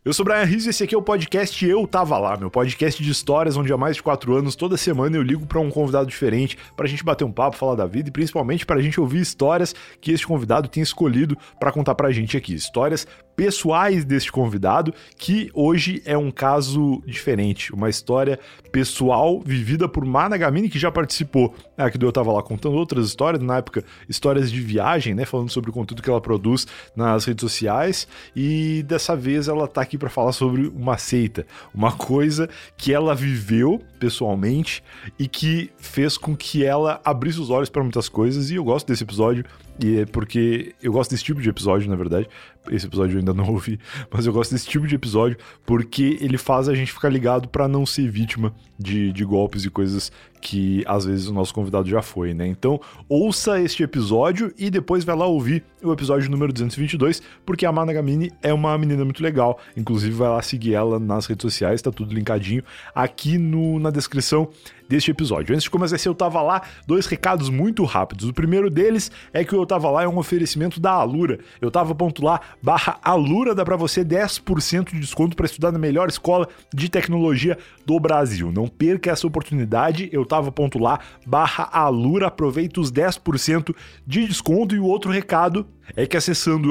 Eu sou o Brian Rizzo e esse aqui é o podcast Eu Tava Lá, meu podcast de histórias onde há mais de 4 anos, toda semana eu ligo pra um convidado diferente pra gente bater um papo, falar da vida e principalmente pra gente ouvir histórias que este convidado tem escolhido pra contar pra gente aqui. Histórias pessoais deste convidado, que hoje é um caso diferente, uma história pessoal vivida por Mana Gamini, que já participou aqui do Eu Tava Lá contando outras histórias, na época histórias de viagem, né, falando sobre o conteúdo que ela produz nas redes sociais, e dessa vez ela tá aqui para falar sobre uma seita, uma coisa que ela viveu pessoalmente e que fez com que ela abrisse os olhos para muitas coisas. E eu gosto desse episódio, e é porque eu gosto desse tipo de episódio, na verdade. Esse episódio eu ainda não ouvi, mas eu gosto desse tipo de episódio porque ele faz a gente ficar ligado para não ser vítima de golpes e coisas que às vezes o nosso convidado já foi, né? Então, ouça este episódio e depois vai lá ouvir o episódio número 222, porque a Mana Gamini é uma menina muito legal. Inclusive, vai lá seguir ela nas redes sociais, tá tudo linkadinho aqui na descrição deste episódio. Antes de começar esse Eu Tava Lá, 2 recados muito rápidos. O primeiro deles é que o Eu Tava Lá é um oferecimento da Alura. Eu Tava.lá/Alura dá pra você 10% de desconto para estudar na melhor escola de tecnologia do Brasil. Não perca essa oportunidade. Eu Tava.lá/Alura, aproveita os 10% de desconto. E o outro recado é que acessando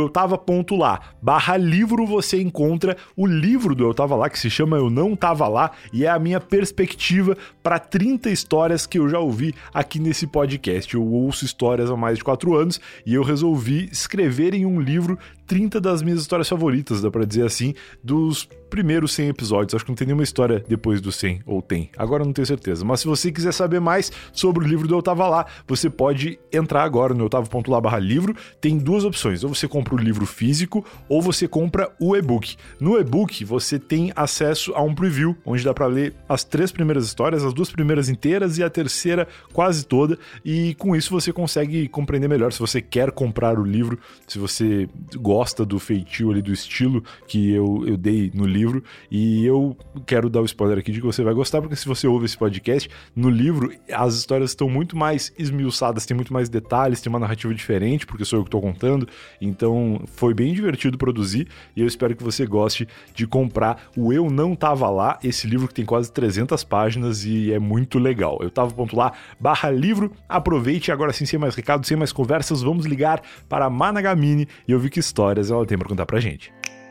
eutava.lá/livro você encontra o livro do Eu Tava Lá, que se chama Eu Não Tava Lá, e é a minha perspectiva para 30 histórias que eu já ouvi aqui nesse podcast. Eu ouço histórias há mais de 4 anos e eu resolvi escrever em um livro 30 das minhas histórias favoritas, dá pra dizer assim, dos primeiros 100 episódios. Acho que não tem nenhuma história depois do 100, ou tem. Agora eu não tenho certeza. Mas se você quiser saber mais sobre o livro do Eu Tava Lá, você pode entrar agora no eutava.lá/livro. Tem 2 opções. Ou você compra o livro físico, ou você compra o e-book. No e-book, você tem acesso a um preview, onde dá pra ler as 3 primeiras histórias, as 2 primeiras inteiras e a terceira quase toda. E com isso você consegue compreender melhor se você quer comprar o livro, se você gosta do feitio ali, do estilo que eu dei no livro. E eu quero dar o spoiler aqui de que você vai gostar, porque se você ouve esse podcast, no livro as histórias estão muito mais esmiuçadas, tem muito mais detalhes, tem uma narrativa diferente, porque sou eu que estou contando. Então foi bem divertido produzir e eu espero que você goste de comprar o Eu Não Tava Lá, esse livro que tem quase 300 páginas e é muito legal. Eu tava.lá/livro. Aproveite. Agora sim, sem mais recados, sem mais conversas, vamos ligar para a Mana Gamini e ouvir que histórias ela tem para contar pra gente.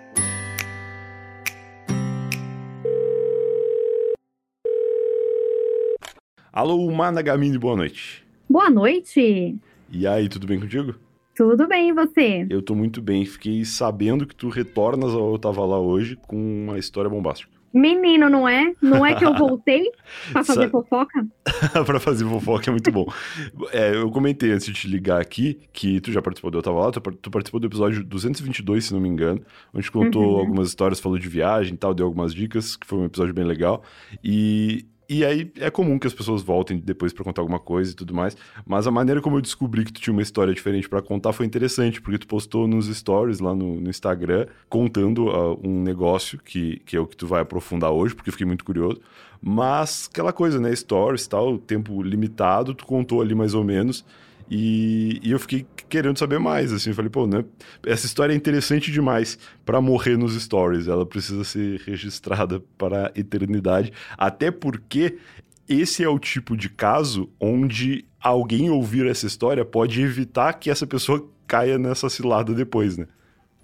Alô, Mana Gamini, boa noite. Boa noite. E aí, tudo bem contigo? Tudo bem, e você? Eu tô muito bem, fiquei sabendo que tu retornas ao Eu Tava Lá hoje com uma história bombástica. Menino, não é? Não é que eu voltei pra fazer fofoca? Pra fazer fofoca é muito bom. Eu comentei antes de te ligar aqui que tu já participou do Eu Tava Lá, tu participou do episódio 222, se não me engano, onde contou algumas histórias, falou de viagem e tal, deu algumas dicas, que foi um episódio bem legal. E aí é comum que as pessoas voltem depois pra contar alguma coisa e tudo mais, mas a maneira como eu descobri que tu tinha uma história diferente pra contar foi interessante, porque tu postou nos stories lá no Instagram, contando um negócio que é o que tu vai aprofundar hoje, porque eu fiquei muito curioso, mas aquela coisa, né, stories e tal, tempo limitado, tu contou ali mais ou menos, e eu fiquei querendo saber mais, assim, eu falei, pô, né, essa história é interessante demais pra morrer nos stories, ela precisa ser registrada para a eternidade, até porque esse é o tipo de caso onde alguém ouvir essa história pode evitar que essa pessoa caia nessa cilada depois, né?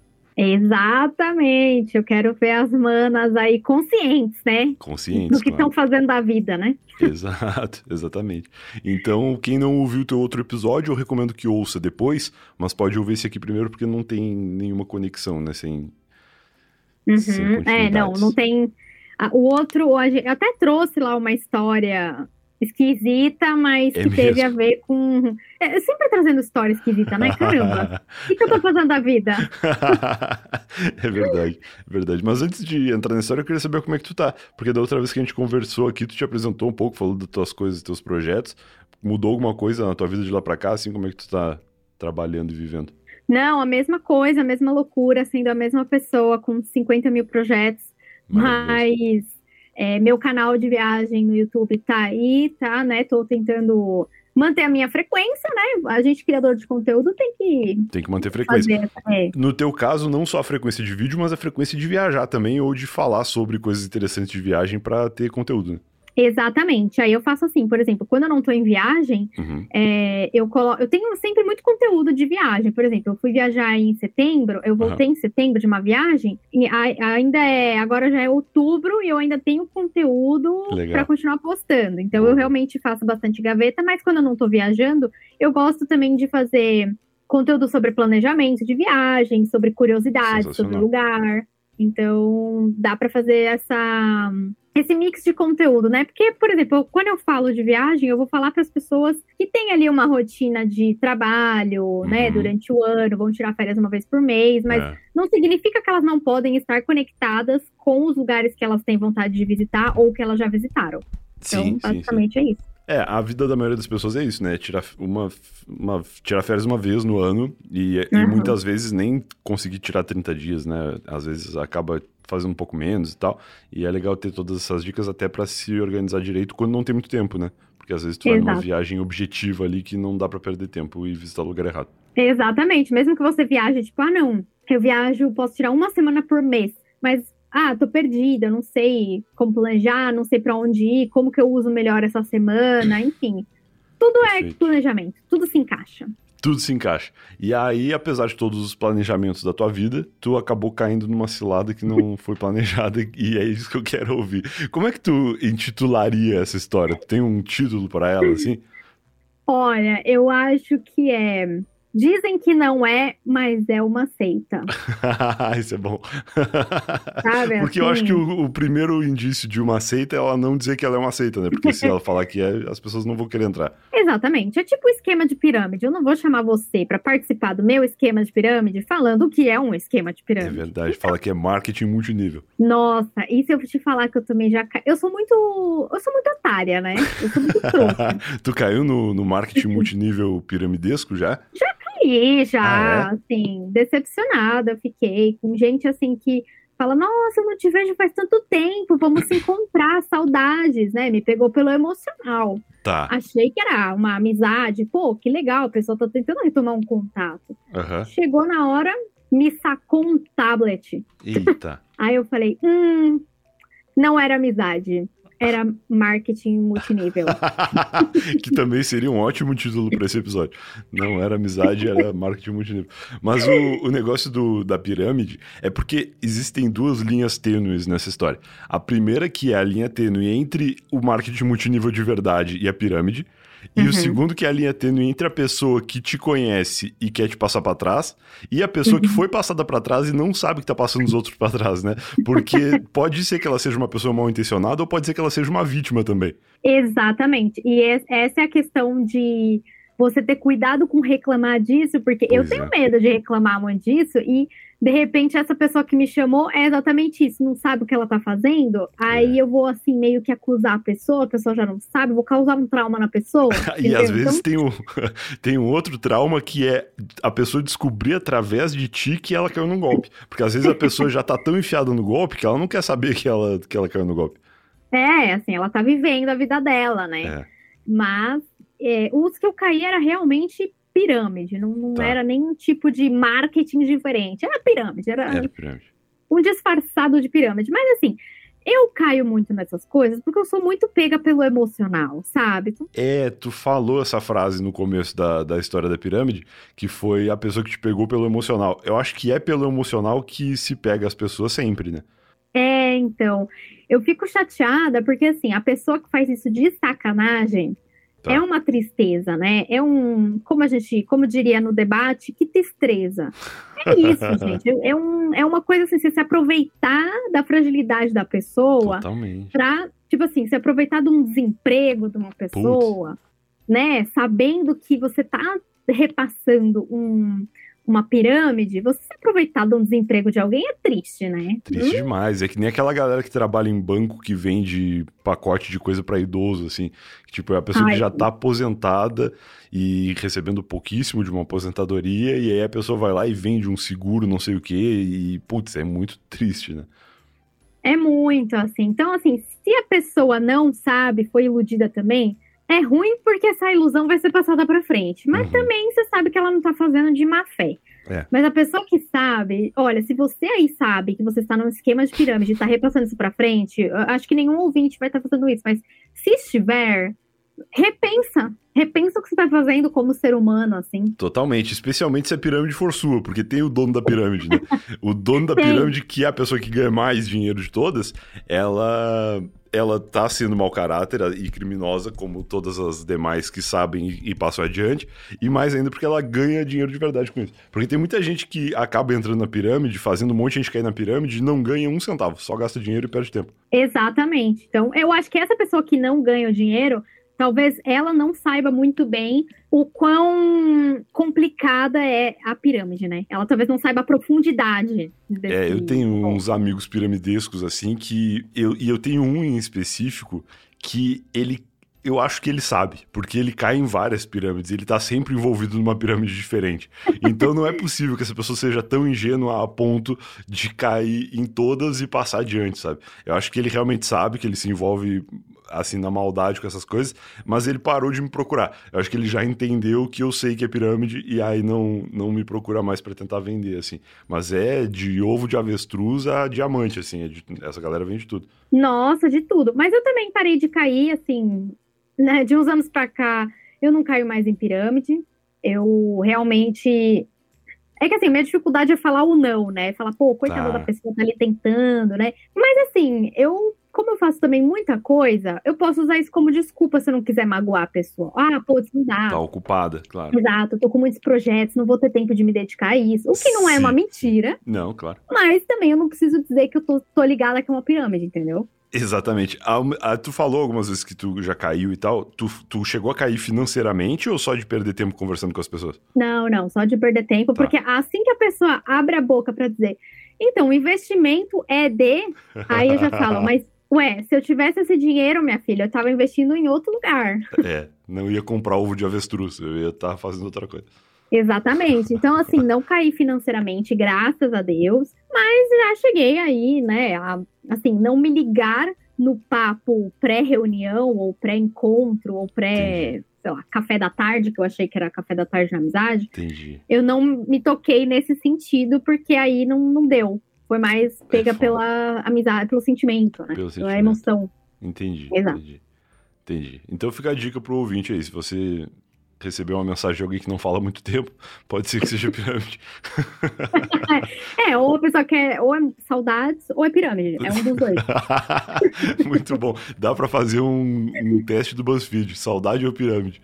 Exatamente, eu quero ver as manas aí conscientes, né? Conscientes, do que estão fazendo da vida, né? Exato, exatamente. Então, quem não ouviu o teu outro episódio, eu recomendo que ouça depois, mas pode ouvir esse aqui primeiro porque não tem nenhuma conexão, né? Sem continuidades. Não tem. O outro, eu até trouxe lá uma história esquisita, mas que teve a ver com... sempre trazendo história esquisita, né? Caramba, o que eu tô fazendo da vida? É verdade, é verdade. Mas antes de entrar na história, eu queria saber como é que tu tá. Porque da outra vez que a gente conversou aqui, tu te apresentou um pouco, falou das tuas coisas, dos teus projetos. Mudou alguma coisa na tua vida de lá pra cá? Assim, como é que tu tá trabalhando e vivendo? Não, a mesma coisa, a mesma loucura, sendo a mesma pessoa com 50 mil projetos, mas meu canal de viagem no YouTube tá aí, tá, né? Tô tentando manter a minha frequência, né? A gente, criador de conteúdo, tem que manter frequência. Fazer, No teu caso, não só a frequência de vídeo, mas a frequência de viajar também, ou de falar sobre coisas interessantes de viagem pra ter conteúdo, né? Exatamente. Aí eu faço assim, por exemplo, quando eu não tô em viagem, eu tenho sempre muito conteúdo de viagem. Por exemplo, eu fui viajar em setembro, eu voltei em setembro de uma viagem, e agora já é outubro e eu ainda tenho conteúdo para continuar postando. Então eu realmente faço bastante gaveta, mas quando eu não tô viajando, eu gosto também de fazer conteúdo sobre planejamento de viagem, sobre curiosidades, sobre lugar. Então dá para fazer esse mix de conteúdo, né? Porque, por exemplo, quando eu falo de viagem, eu vou falar para as pessoas que têm ali uma rotina de trabalho, né? Durante o ano, vão tirar férias uma vez por mês, mas não significa que elas não podem estar conectadas com os lugares que elas têm vontade de visitar ou que elas já visitaram. Então, basicamente é isso. A vida da maioria das pessoas é isso, né? Tirar férias uma vez no ano e muitas vezes nem conseguir tirar 30 dias, né? Às vezes acaba fazendo um pouco menos e tal. E é legal ter todas essas dicas até pra se organizar direito quando não tem muito tempo, né? Porque às vezes tu vai numa viagem objetiva ali que não dá pra perder tempo e visitar o lugar errado. Exatamente. Mesmo que você viaje, tipo, não, eu viajo, posso tirar uma semana por mês, mas tô perdida, não sei como planejar, não sei pra onde ir, como que eu uso melhor essa semana, enfim. Tudo é planejamento, tudo se encaixa. Tudo se encaixa. E aí, apesar de todos os planejamentos da tua vida, tu acabou caindo numa cilada que não foi planejada e é isso que eu quero ouvir. Como é que tu intitularia essa história? Tu tem um título para ela, assim? Olha, eu acho que dizem que não é, mas é uma seita. Isso é bom. Sabe, porque eu acho que o primeiro indício de uma seita é ela não dizer que ela é uma seita, né? Porque se ela falar que é, as pessoas não vão querer entrar. Exatamente. É tipo o esquema de pirâmide. Eu não vou chamar você para participar do meu esquema de pirâmide falando o que é um esquema de pirâmide. É verdade. Fala que é marketing multinível. Nossa, e se eu te falar que eu também já... Eu sou muito otária, né? Eu sou muito trouxa. Tu caiu no marketing multinível piramidesco já? Já, assim, decepcionada fiquei com gente, assim, que fala, nossa, eu não te vejo faz tanto tempo, vamos se encontrar, saudades, né? Me pegou pelo emocional. Tá. Achei que era uma amizade, pô, que legal, a pessoa tá tentando retomar um contato. Chegou na hora, me sacou um tablet. Eita. Aí eu falei, não era amizade. Era marketing multinível. Que também seria um ótimo título para esse episódio. Não era amizade, era marketing multinível. Mas o negócio da pirâmide é porque existem duas linhas tênues nessa história. A primeira que é a linha tênue entre o marketing multinível de verdade e a pirâmide. E o segundo que é a linha tênue entre a pessoa que te conhece e quer te passar pra trás e a pessoa que foi passada pra trás e não sabe que tá passando os outros pra trás, né? Porque pode ser que ela seja uma pessoa mal intencionada ou pode ser que ela seja uma vítima também. Exatamente. E essa é a questão de você ter cuidado com reclamar disso, porque eu tenho medo de reclamar muito disso e, de repente, essa pessoa que me chamou é exatamente isso, não sabe o que ela tá fazendo, aí eu vou, assim, meio que acusar a pessoa já não sabe, vou causar um trauma na pessoa. E às vezes tem um outro trauma que é a pessoa descobrir através de ti que ela caiu num golpe. Porque às vezes a pessoa já tá tão enfiada no golpe que ela não quer saber que ela caiu no golpe. Assim, ela tá vivendo a vida dela, né? Mas os que eu caí era realmente pirâmide, não era nenhum tipo de marketing diferente, era pirâmide, era pirâmide. Um disfarçado de pirâmide, mas assim, eu caio muito nessas coisas porque eu sou muito pega pelo emocional, sabe? Tu falou essa frase no começo da história da pirâmide, que foi a pessoa que te pegou pelo emocional. Eu acho que é pelo emocional que se pega as pessoas sempre, né? Então, eu fico chateada porque assim, a pessoa que faz isso de sacanagem é uma tristeza, né? Como diria no debate, que tristeza. É isso, gente. É uma coisa assim, você se aproveitar da fragilidade da pessoa. Totalmente. Pra, tipo assim, se aproveitar de um desemprego de uma pessoa, né? Sabendo que você tá repassando uma pirâmide, você se aproveitar de um desemprego de alguém é triste, né? Triste demais. É que nem aquela galera que trabalha em banco que vende pacote de coisa pra idoso, assim. Tipo, é a pessoa que já tá aposentada e recebendo pouquíssimo de uma aposentadoria, e aí a pessoa vai lá e vende um seguro, não sei o quê, e, putz, é muito triste, né? É muito, assim. Então, assim, se a pessoa não sabe, foi iludida também, é ruim porque essa ilusão vai ser passada pra frente. Mas também você sabe que ela não tá fazendo de má fé. Mas a pessoa que sabe, olha, se você aí sabe que você está num esquema de pirâmide e tá repassando isso pra frente, eu acho que nenhum ouvinte vai estar fazendo isso, mas se estiver, repensa o que você tá fazendo como ser humano, assim. Totalmente, especialmente se a pirâmide for sua, porque tem o dono da pirâmide, né? O dono da pirâmide, que é a pessoa que ganha mais dinheiro de todas, ela tá sendo mau caráter e criminosa, como todas as demais que sabem e passam adiante, e mais ainda porque ela ganha dinheiro de verdade com isso. Porque tem muita gente que acaba entrando na pirâmide, fazendo um monte de gente cair na pirâmide e não ganha um centavo, só gasta dinheiro e perde tempo. Exatamente. Então, eu acho que essa pessoa que não ganha o dinheiro, talvez ela não saiba muito bem o quão complicada é a pirâmide, né? Ela talvez não saiba a profundidade desse... eu tenho uns amigos piramidescos, assim, eu tenho um em específico que eu acho que ele sabe, porque ele cai em várias pirâmides, ele tá sempre envolvido numa pirâmide diferente. Então não é possível que essa pessoa seja tão ingênua a ponto de cair em todas e passar adiante, sabe? Eu acho que ele realmente sabe que ele se envolve, assim, na maldade com essas coisas, mas ele parou de me procurar. Eu acho que ele já entendeu que eu sei que é pirâmide e aí não me procura mais pra tentar vender, assim. Mas é de ovo de avestruz a diamante, assim, essa galera vende tudo. Nossa, de tudo. Mas eu também parei de cair, assim... Né, de uns anos pra cá, eu não caio mais em pirâmide. Eu realmente... É que assim, minha dificuldade é falar o não, né? Falar, pô, coitada da pessoa tá ali tentando, né? Mas assim, como eu faço também muita coisa, eu posso usar isso como desculpa se eu não quiser magoar a pessoa. Ah, pô, isso não dá. Tá ocupada, claro. Exato, eu tô com muitos projetos, não vou ter tempo de me dedicar a isso. O que não é uma mentira. Não, claro. Mas também eu não preciso dizer que eu tô ligada que é uma pirâmide, entendeu? Exatamente. Tu falou algumas vezes que tu já caiu e tal. Tu chegou a cair financeiramente ou só de perder tempo conversando com as pessoas? Não, só de perder tempo, porque assim que a pessoa abre a boca pra dizer, então, o investimento é de... Aí eu já falo, mas, se eu tivesse esse dinheiro, minha filha, eu tava investindo em outro lugar. Não ia comprar ovo de avestruz, eu ia estar fazendo outra coisa. Exatamente. Então, assim, não caí financeiramente, graças a Deus, mas já cheguei aí, né, assim, não me ligar no papo pré-reunião, ou pré-encontro, ou sei lá, café da tarde, que eu achei que era café da tarde na amizade. Entendi. Eu não me toquei nesse sentido, porque aí não deu. Foi mais pega pela amizade, pelo sentimento, né? Pela emoção. Entendi. Exato. Entendi. Então fica a dica pro ouvinte aí, se você receber uma mensagem de alguém que não fala há muito tempo, pode ser que seja pirâmide. Ou a pessoa quer, ou é saudades, ou é pirâmide. É um dos dois. Muito bom. Dá pra fazer um teste do BuzzFeed, saudade ou pirâmide?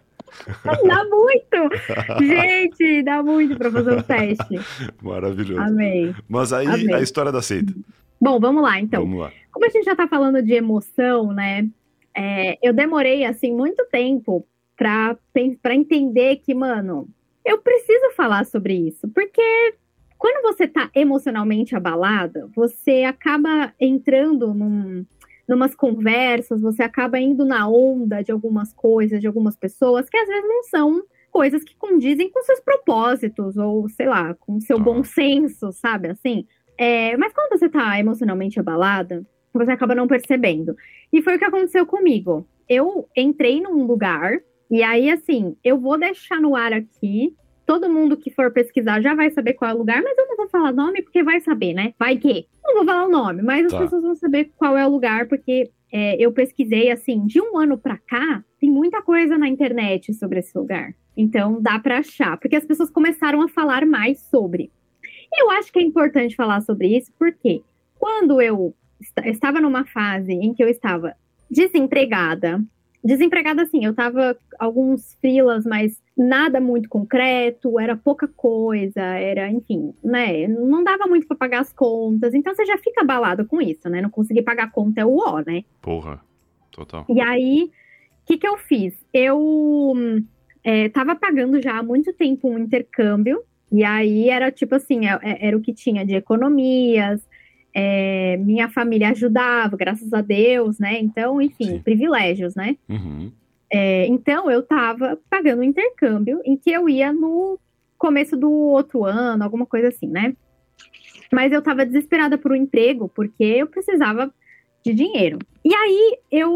Dá muito! Gente, dá muito pra fazer um teste. Maravilhoso. Amei. Mas aí, Amei. A história da seita. Bom, vamos lá, então. Vamos lá. Como a gente já tá falando de emoção, né? Eu demorei, assim, muito tempo pra entender que, mano, eu preciso falar sobre isso. Porque quando você tá emocionalmente abalada, você acaba entrando numas conversas, você acaba indo na onda de algumas coisas, de algumas pessoas, que às vezes não são coisas que condizem com seus propósitos, ou, sei lá, com seu bom senso, sabe, assim? Mas quando você tá emocionalmente abalada, você acaba não percebendo. E foi o que aconteceu comigo. Eu entrei num lugar, e aí, assim, eu vou deixar no ar aqui, todo mundo que for pesquisar já vai saber qual é o lugar, mas eu não vou falar nome porque vai saber, né? Vai que... Não vou falar o nome, mas as pessoas vão saber qual é o lugar, porque eu pesquisei, assim, de um ano pra cá, tem muita coisa na internet sobre esse lugar. Então, dá pra achar, porque as pessoas começaram a falar mais sobre. E eu acho que é importante falar sobre isso, porque quando eu estava numa fase em que eu estava desempregada, assim, eu tava alguns freelas, mas nada muito concreto, era pouca coisa, era, enfim, né, não dava muito pra pagar as contas, então você já fica abalado com isso, né, não conseguir pagar a conta é o ó, né. Porra, total. E aí, o que eu fiz? Eu tava pagando já há muito tempo um intercâmbio, e aí era tipo assim, era o que tinha de economias, minha família ajudava, graças a Deus, né? Então, enfim, sim, privilégios, né? Uhum. Então, eu tava pagando um intercâmbio em que eu ia no começo do outro ano, alguma coisa assim, né? Mas eu tava desesperada por um emprego, porque eu precisava de dinheiro. E aí, eu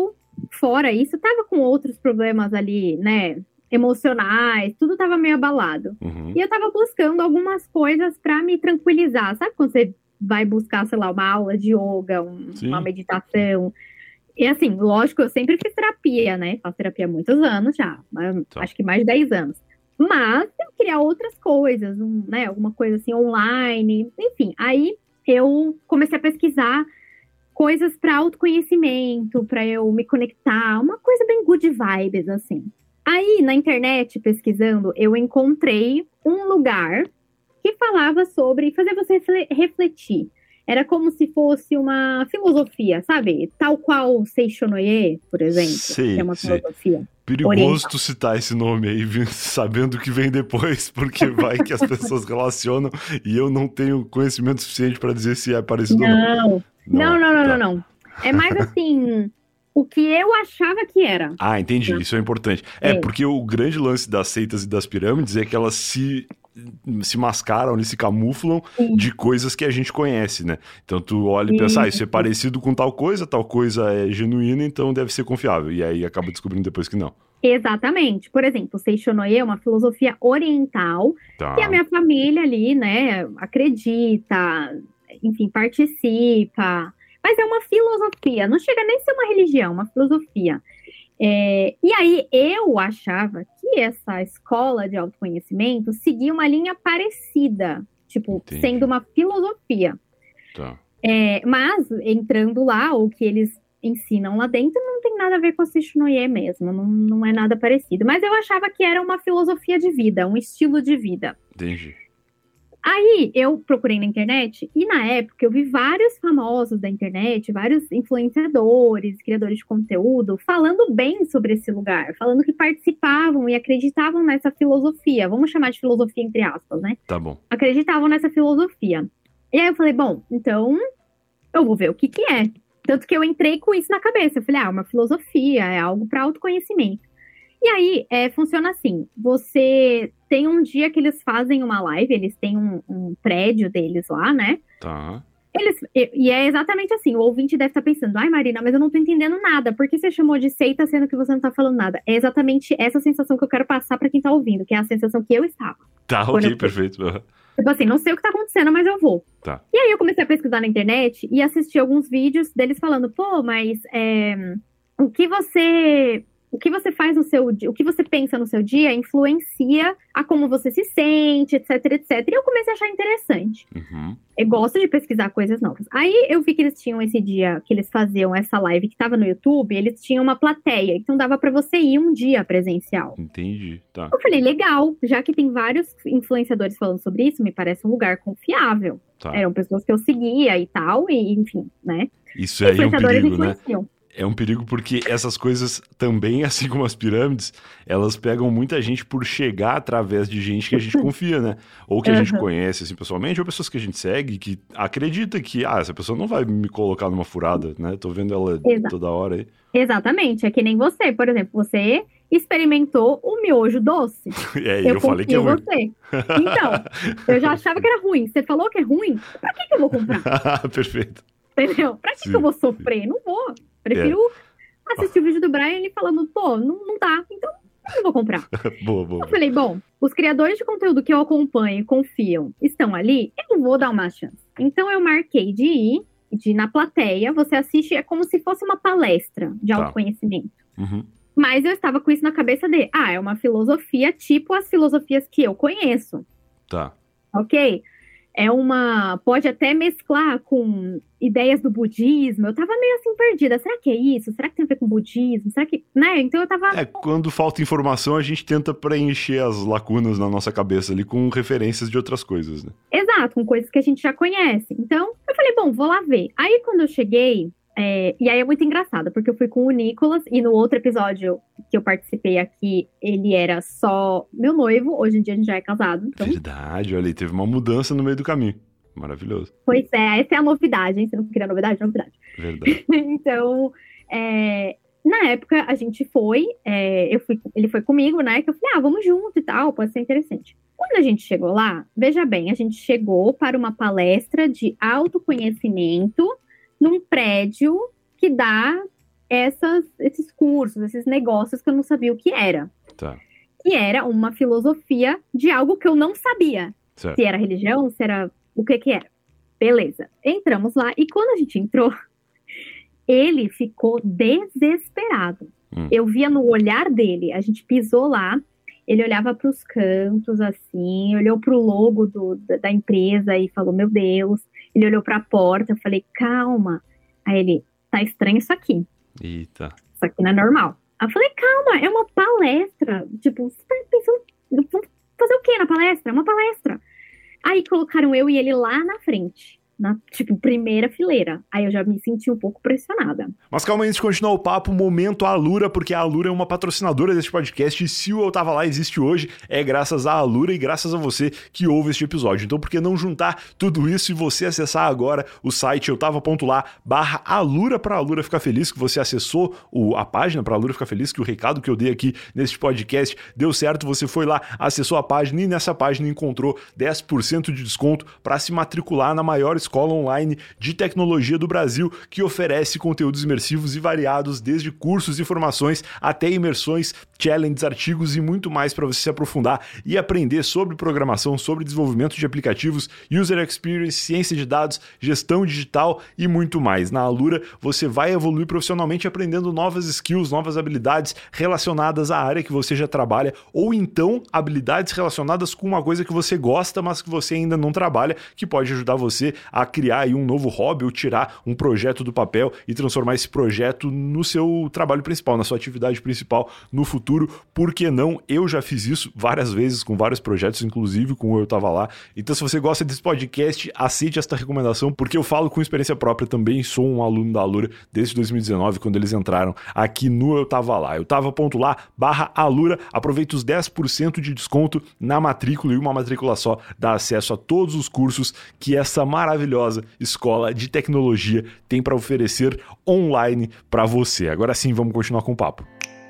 fora isso, tava com outros problemas ali, né, emocionais, tudo tava meio abalado. Uhum. E eu tava buscando algumas coisas pra me tranquilizar. Sabe quando você vai buscar, sei lá, uma aula de yoga, uma meditação? E assim, lógico, eu sempre fiz terapia, né? Faço terapia há muitos anos já, acho que mais de 10 anos. Mas eu queria outras coisas, né? Alguma coisa assim online, enfim. Aí eu comecei a pesquisar coisas para autoconhecimento, para eu me conectar, uma coisa bem good vibes, assim. Aí, na internet, pesquisando, eu encontrei um lugar que falava sobre fazer você refletir. Era como se fosse uma filosofia, sabe? Tal qual Seishonoye, por exemplo, que é uma filosofia. Perigoso oriental. tu citar esse nome aí, sabendo o que vem depois, porque vai que as pessoas relacionam e eu não tenho conhecimento suficiente para dizer se é parecido ou não. Não. É mais assim, o que eu achava que era. Ah, entendi. Isso é importante. Porque o grande lance das seitas e das pirâmides é que elas se mascaram, eles se camuflam de coisas que a gente conhece, né? Então tu olha e pensa, isso é parecido com tal coisa é genuína, então deve ser confiável. E aí acaba descobrindo depois que não. Exatamente. Por exemplo, Seishonoye é uma filosofia oriental que a minha família ali, né, acredita, enfim, participa. Mas é uma filosofia, não chega nem a ser uma religião, uma filosofia. E aí eu achava que essa escola de autoconhecimento seguia uma linha parecida, tipo, sendo uma filosofia. Tá. Mas entrando lá, o que eles ensinam lá dentro não tem nada a ver com a Seishonoye mesmo, não é nada parecido. Mas eu achava que era uma filosofia de vida, um estilo de vida. Entendi. Aí eu procurei na internet e na época eu vi vários famosos da internet, vários influenciadores, criadores de conteúdo, falando bem sobre esse lugar, falando que participavam e acreditavam nessa filosofia. Vamos chamar de filosofia entre aspas, né? Tá bom. Acreditavam nessa filosofia. E aí eu falei, bom, então eu vou ver o que é. Tanto que eu entrei com isso na cabeça. Eu falei, uma filosofia, é algo para autoconhecimento. E aí, funciona assim, você tem um dia que eles fazem uma live, eles têm um prédio deles lá, né? Tá. E é exatamente assim, o ouvinte deve estar pensando, Marina, mas eu não tô entendendo nada, por que você chamou de seita sendo que você não tá falando nada? É exatamente essa sensação que eu quero passar pra quem tá ouvindo, que é a sensação que eu estava. Tá, ok, perfeito. Tipo assim, não sei o que tá acontecendo, mas eu vou. Tá. E aí eu comecei a pesquisar na internet e assistir alguns vídeos deles falando, pô, mas o que você faz no seu dia, o que você pensa no seu dia influencia a como você se sente, etc, etc. E eu comecei a achar interessante. Uhum. Eu gosto de pesquisar coisas novas. Aí eu vi que eles tinham esse dia que eles faziam essa live que tava no YouTube, eles tinham uma plateia, então dava pra você ir um dia presencial. Entendi, tá. Eu falei, legal, já que tem vários influenciadores falando sobre isso, me parece um lugar confiável. Tá. Eram pessoas que eu seguia e tal, e enfim, né? Isso aí é um perigo, né? influenciam. É um perigo porque essas coisas também, assim como as pirâmides, elas pegam muita gente por chegar através de gente que a gente confia, né? Ou que a gente conhece, assim, pessoalmente, ou pessoas que a gente segue, que acredita que, essa pessoa não vai me colocar numa furada, né? Tô vendo ela toda hora aí. Exatamente, é que nem você, por exemplo, você experimentou o miojo doce. Eu falei que é ruim. Você. Então, eu já achava que era ruim. Você falou que é ruim, pra que eu vou comprar? Perfeito. Entendeu? Pra que eu vou sofrer? Não vou. Prefiro assistir o vídeo do Brian ele falando, pô, não dá, então eu não vou comprar. Boa. Eu falei, bom, os criadores de conteúdo que eu acompanho e confiam estão ali, eu vou dar uma chance. Então eu marquei de ir na plateia, você assiste, é como se fosse uma palestra de autoconhecimento. Uhum. Mas eu estava com isso na cabeça de, é uma filosofia tipo as filosofias que eu conheço. Tá. Ok? Pode até mesclar com ideias do budismo. Eu tava meio assim perdida. Será que é isso? Será que tem a ver com budismo? Será que, né? Então eu tava... Quando falta informação, a gente tenta preencher as lacunas na nossa cabeça ali com referências de outras coisas, né? Exato, com coisas que a gente já conhece. Então, eu falei, bom, vou lá ver. Aí quando eu cheguei, e aí é muito engraçado, porque eu fui com o Nicolas, e no outro episódio que eu participei aqui, ele era só meu noivo, hoje em dia a gente já é casado. Então... Verdade, olha aí, teve uma mudança no meio do caminho. Maravilhoso. Pois essa é a novidade, hein? Você não queria novidade? Novidade. Verdade. Então, na época a gente foi, ele foi comigo, né? Que eu falei, vamos junto e tal, pode ser interessante. Quando a gente chegou lá, veja bem, a gente chegou para uma palestra de autoconhecimento num prédio que dá esses cursos, esses negócios que eu não sabia o que era. Tá. Que era uma filosofia de algo que eu não sabia. Certo. Se era religião, se era o que era. Beleza. Entramos lá e quando a gente entrou, ele ficou desesperado. Eu via no olhar dele, a gente pisou lá, ele olhava para os cantos, assim, olhou para o logo da empresa e falou, meu Deus. Ele olhou para a porta, eu falei, calma. Aí ele, tá estranho isso aqui. Eita. Isso aqui não é normal. Aí eu falei, calma, é uma palestra. Tipo, você tá pensando, vamos fazer o quê na palestra? É uma palestra. Aí colocaram eu e ele lá na frente. Na, tipo, primeira fileira. Aí eu já me senti um pouco pressionada. Mas calma aí, antes de continuar o papo, momento Alura, porque a Alura é uma patrocinadora deste podcast e se Eu Tava Lá existe hoje, é graças à Alura e graças a você que ouve este episódio. Então por que não juntar tudo isso e você acessar agora o site eutava.lá/Alura pra Alura ficar feliz que você acessou a página pra Alura ficar feliz, que o recado que eu dei aqui neste podcast deu certo, você foi lá, acessou a página e nessa página encontrou 10% de desconto para se matricular na maior escola online de tecnologia do Brasil, que oferece conteúdos imersivos e variados, desde cursos e formações até imersões, challenges, artigos e muito mais para você se aprofundar e aprender sobre programação, sobre desenvolvimento de aplicativos, user experience, ciência de dados, gestão digital e muito mais. Na Alura, você vai evoluir profissionalmente aprendendo novas skills, novas habilidades relacionadas à área que você já trabalha, ou então habilidades relacionadas com uma coisa que você gosta, mas que você ainda não trabalha, que pode ajudar você a criar aí um novo hobby ou tirar um projeto do papel e transformar esse projeto no seu trabalho principal, na sua atividade principal no futuro. Por que não? Eu já fiz isso várias vezes com vários projetos, inclusive com o Eu Tava Lá. Então, se você gosta desse podcast, aceite esta recomendação, porque eu falo com experiência própria também, sou um aluno da Alura desde 2019, quando eles entraram aqui no Eu Tava Lá. Eu tava.lá/Alura, aproveita os 10% de desconto na matrícula e uma matrícula só dá acesso a todos os cursos que essa maravilhosa escola de tecnologia tem para oferecer online para você. Agora sim, vamos continuar com o papo.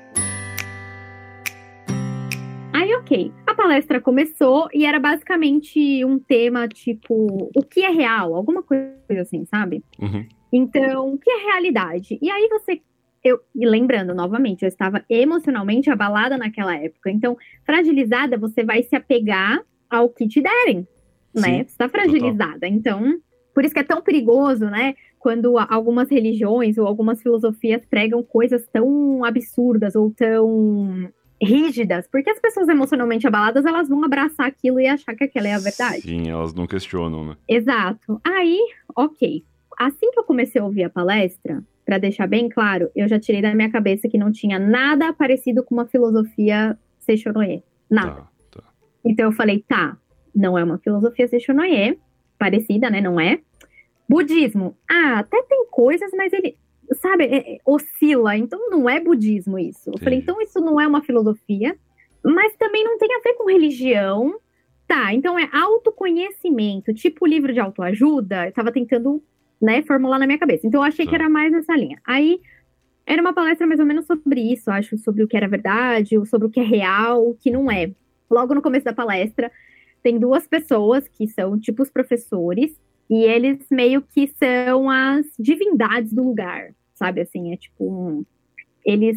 Aí, ok. A palestra começou e era basicamente um tema tipo, o que é real? Alguma coisa assim, sabe? Uhum. Então, o que é realidade? E aí e lembrando, novamente, eu estava emocionalmente abalada naquela época. Então, fragilizada, você vai se apegar ao que te derem. Né? Você está fragilizada. Total. Então, por isso que é tão perigoso, né? Quando algumas religiões ou algumas filosofias pregam coisas tão absurdas ou tão rígidas, porque as pessoas emocionalmente abaladas, elas vão abraçar aquilo e achar que aquela é a verdade. Sim, elas não questionam, né? Exato. Aí, ok. Assim que eu comecei a ouvir a palestra, para deixar bem claro, eu já tirei da minha cabeça que não tinha nada parecido com uma filosofia Seishonoye. Nada. Tá. Então eu falei, tá, não é uma filosofia Seishonoye, parecida, né? Não é. Budismo. Até tem coisas, mas ele, sabe, oscila. Então não é budismo isso. Eu falei, então isso não é uma filosofia, mas também não tem a ver com religião. Tá, então é autoconhecimento, tipo livro de autoajuda. Eu tava tentando, né, formular na minha cabeça. Então eu achei que era mais nessa linha. Aí era uma palestra mais ou menos sobre isso, acho, sobre o que era verdade, sobre o que é real, o que não é. Logo no começo da palestra, tem duas pessoas que são tipo os professores, e eles meio que são as divindades do lugar, sabe? Assim, é tipo, eles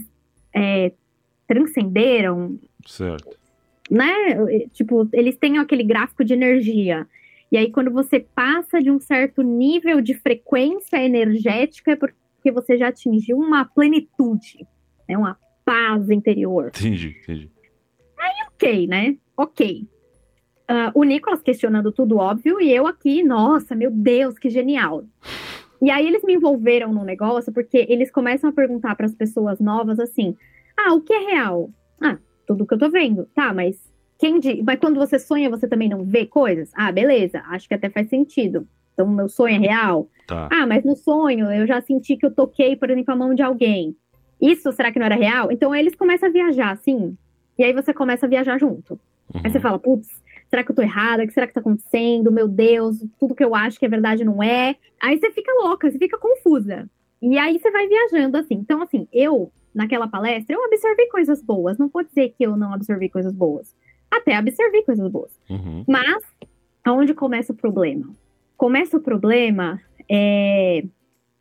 transcenderam, certo, né? Tipo, eles têm aquele gráfico de energia. E aí, quando você passa de um certo nível de frequência energética, é porque você já atingiu uma plenitude, né? Uma paz interior. Entendi. Aí, ok, né? Ok. O Nicolas questionando tudo óbvio, e eu aqui, nossa, meu Deus, que genial. E aí eles me envolveram num negócio, porque eles começam a perguntar para as pessoas novas assim, o que é real? Tudo que eu tô vendo. Tá, mas mas quando você sonha, você também não vê coisas? Beleza, acho que até faz sentido. Então, meu sonho é real? Tá. Mas no sonho, eu já senti que eu toquei, por exemplo, a mão de alguém. Isso, será que não era real? Então, eles começam a viajar, assim, e aí você começa a viajar junto. Uhum. Aí você fala, putz, será que eu tô errada? O que será que tá acontecendo? Meu Deus, tudo que eu acho que é verdade não é. Aí você fica louca, você fica confusa. E aí você vai viajando, assim. Então, assim, naquela palestra, eu absorvi coisas boas. Não vou dizer que eu não absorvi coisas boas. Até absorvi coisas boas. Uhum. Mas, aonde começa o problema? Começa o problema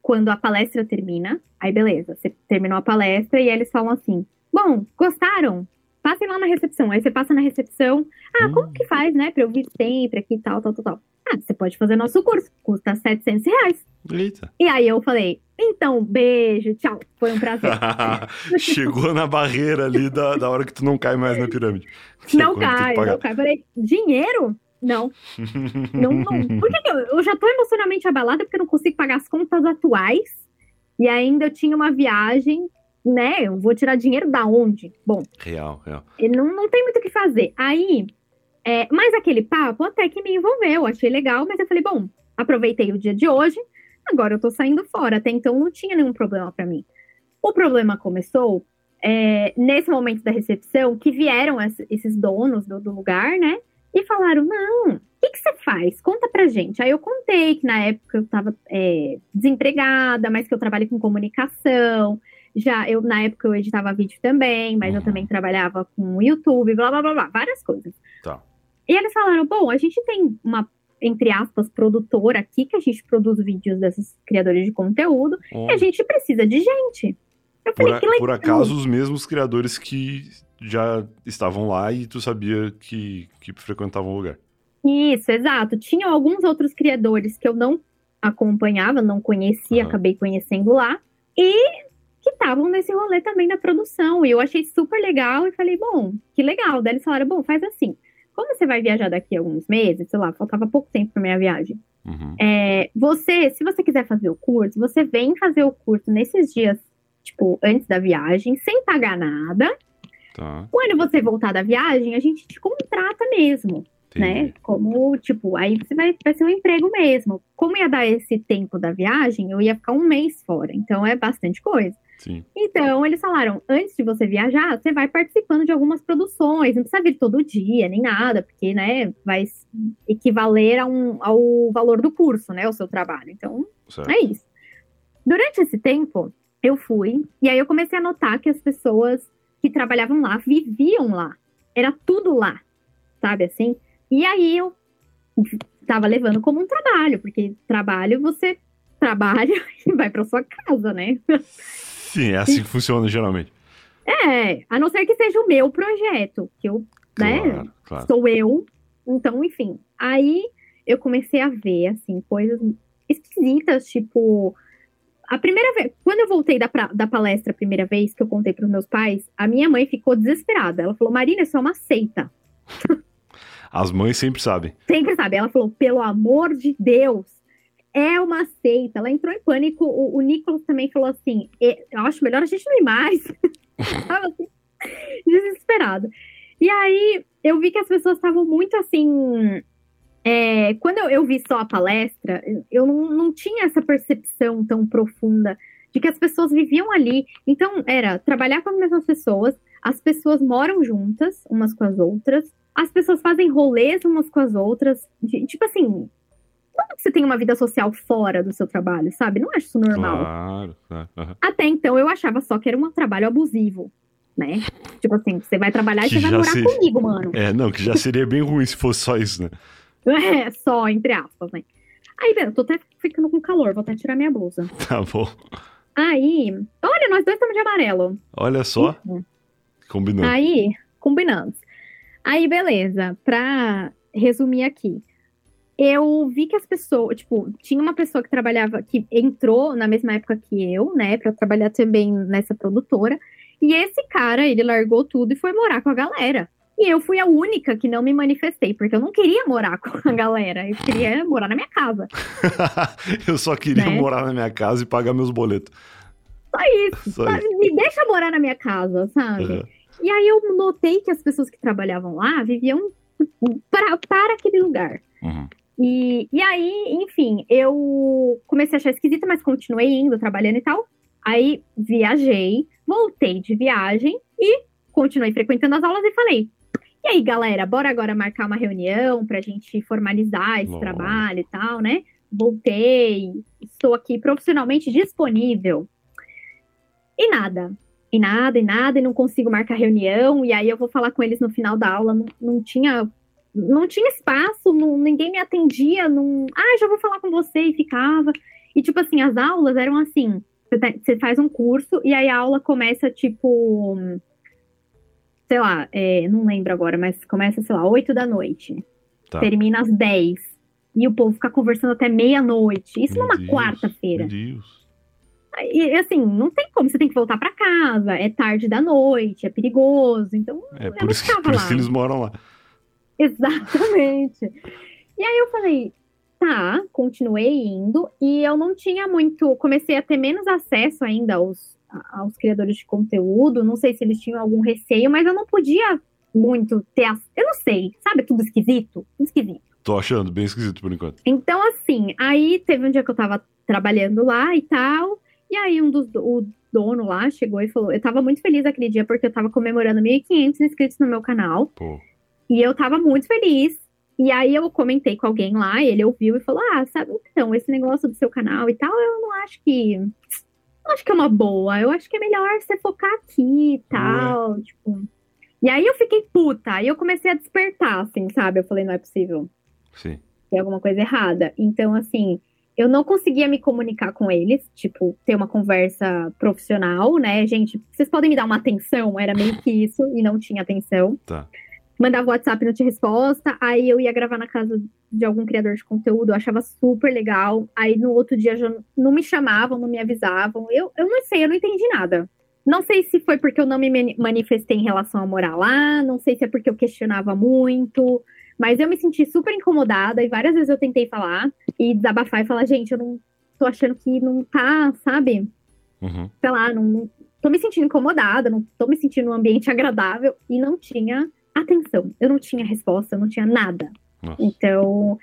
quando a palestra termina, aí beleza, você terminou a palestra e aí eles falam assim, bom, gostaram? Passem lá na recepção. Aí você passa na recepção, como que faz, né, pra eu vir sempre aqui, tal. Você pode fazer nosso curso, custa R$700. Eita. E aí eu falei, então, beijo, tchau, foi um prazer. Chegou na barreira ali da hora que tu não cai mais na pirâmide. Não cai. Falei, dinheiro? Não. Não. Por que eu já tô emocionalmente abalada porque eu não consigo pagar as contas atuais e ainda eu tinha uma viagem, né? Eu vou tirar dinheiro da onde? Bom. Real. Não tem muito o que fazer. Aí, mas aquele papo até que me envolveu, achei legal, mas eu falei, bom, aproveitei o dia de hoje, agora eu tô saindo fora. Até então não tinha nenhum problema pra mim. O problema começou nesse momento da recepção, que vieram esses donos do lugar, né? E falaram, não, o que você faz? Conta pra gente. Aí eu contei que na época eu tava desempregada, mas que eu trabalho com comunicação. Na época eu editava vídeo também, mas eu também trabalhava com YouTube, blá, blá, blá, blá, várias coisas. Tá. E eles falaram, bom, a gente tem uma, entre aspas, produtora aqui, que a gente produz vídeos desses criadores de conteúdo, e a gente precisa de gente. Eu falei, que legal. Por acaso, os mesmos criadores que já estavam lá e tu sabia que frequentavam o lugar. Isso, exato. Tinham alguns outros criadores que eu não acompanhava, não conhecia, acabei conhecendo lá, e que estavam nesse rolê também da produção. E eu achei super legal e falei, bom, que legal. Daí eles falaram, bom, faz assim, como você vai viajar daqui a alguns meses, sei lá, faltava pouco tempo pra minha viagem. Se você quiser fazer o curso, você vem fazer o curso nesses dias, tipo, antes da viagem, sem pagar nada. Tá. Quando você voltar da viagem, a gente te contrata mesmo, né? Como, tipo, aí você vai ser um emprego mesmo. Como ia dar esse tempo da viagem, eu ia ficar um mês fora, então é bastante coisa. Sim. Então, eles falaram, antes de você viajar, você vai participando de algumas produções, não precisa vir todo dia, nem nada, porque, né, vai equivaler ao valor do curso, né, o seu trabalho. Então, certo. É isso. Durante esse tempo, eu fui, e aí eu comecei a notar que as pessoas que trabalhavam lá, viviam lá. Era tudo lá, sabe assim? E aí eu tava levando como um trabalho, porque trabalho, você trabalha e vai pra sua casa, né? Sim, é assim que funciona geralmente. A não ser que seja o meu projeto, que eu, claro. Sou eu. Então, enfim. Aí eu comecei a ver, assim, coisas esquisitas, tipo... A primeira vez, quando eu voltei da palestra a primeira vez, que eu contei pros meus pais, a minha mãe ficou desesperada. Ela falou, Marina, isso é uma seita. As mães sempre sabem. Sempre sabem. Ela falou, pelo amor de Deus, é uma seita. Ela entrou em pânico. O Nicolas também falou assim, eu acho melhor a gente não ir mais. Tava assim, desesperado. E aí, eu vi que as pessoas estavam muito assim... quando eu vi só a palestra, eu não tinha essa percepção tão profunda de que as pessoas viviam ali. Então, era trabalhar com as mesmas pessoas, as pessoas moram juntas, umas com as outras, as pessoas fazem rolês umas com as outras. Tipo assim, como que você tem uma vida social fora do seu trabalho, sabe? Não acho isso normal. Claro. Até então, eu achava só que era um trabalho abusivo, né? Tipo assim, você vai trabalhar e você vai morar comigo, mano. Não, que já seria bem ruim se fosse só isso, né? Só, entre aspas, né? Aí, eu tô até ficando com calor, vou até tirar minha blusa. Tá bom. Aí, olha, nós dois estamos de amarelo. Olha só. Combinando. Aí, combinamos. Aí, beleza. Pra resumir aqui. Eu vi que as pessoas, tipo, tinha uma pessoa que trabalhava, que entrou na mesma época que eu, né? Pra trabalhar também nessa produtora. E esse cara, ele largou tudo e foi morar com a galera. E eu fui a única que não me manifestei, porque eu não queria morar com a galera. Eu queria morar na minha casa. Eu só queria morar na minha casa e pagar meus boletos. Só isso. Me deixa morar na minha casa, sabe? E aí eu notei que as pessoas que trabalhavam lá viviam para aquele lugar. E aí, enfim, eu comecei a achar esquisita, mas continuei indo, trabalhando e tal. Aí viajei, voltei de viagem e continuei frequentando as aulas e falei... E aí, galera, bora agora marcar uma reunião pra gente formalizar esse trabalho e tal, né? Voltei, estou aqui profissionalmente disponível. E nada, e não consigo marcar reunião. E aí eu vou falar com eles no final da aula, não tinha espaço, ninguém me atendia. Já vou falar com você, e ficava. E, tipo assim, as aulas eram assim, você faz um curso e aí a aula começa, tipo, sei lá, não lembro agora, mas começa, sei lá, 8 da noite. Tá. Termina às 10. E o povo fica conversando até meia-noite. Isso Meu numa Deus, quarta-feira. Meu Deus. E assim, não tem como, você tem que voltar pra casa, é tarde da noite, é perigoso. Então, eu Por não isso, ficava por isso que lá. eles moram lá. Exatamente. E aí eu falei, tá, continuei indo e eu não tinha muito, comecei a ter menos acesso ainda aos criadores de conteúdo, não sei se eles tinham algum receio, mas eu não podia muito ter, eu não sei, sabe, tudo esquisito? Tudo esquisito. Tô achando bem esquisito por enquanto. Então, assim, aí teve um dia que eu tava trabalhando lá e tal, e aí o dono lá chegou e falou, eu tava muito feliz aquele dia porque eu tava comemorando 1.500 inscritos no meu canal. Pô. E eu tava muito feliz. E aí eu comentei com alguém lá, ele ouviu e falou: Ah, sabe, então, esse negócio do seu canal e tal, eu não acho que. Não acho que é uma boa. Eu acho que é melhor você focar aqui e tal. Tipo. E aí eu fiquei puta. Aí eu comecei a despertar, assim, sabe? Eu falei, não é possível. Sim. Tem alguma coisa errada. Então, assim, eu não conseguia me comunicar com eles, tipo, ter uma conversa profissional, né? Gente, vocês podem me dar uma atenção? Era meio que isso, e não tinha atenção. Tá. Mandava WhatsApp e não tinha resposta. Aí eu ia gravar na casa de algum criador de conteúdo, eu achava super legal. Aí no outro dia já não me chamavam, não me avisavam. Eu não sei, eu não entendi nada. Não sei se foi porque eu não me manifestei em relação a morar lá, não sei se é porque eu questionava muito, mas eu me senti super incomodada e várias vezes eu tentei falar e desabafar e falar, gente, eu não tô achando que não tá, sabe? Uhum. Sei lá, não tô me sentindo incomodada, não tô me sentindo num ambiente agradável e não tinha atenção. Eu não tinha resposta, eu não tinha nada. Nossa. Então,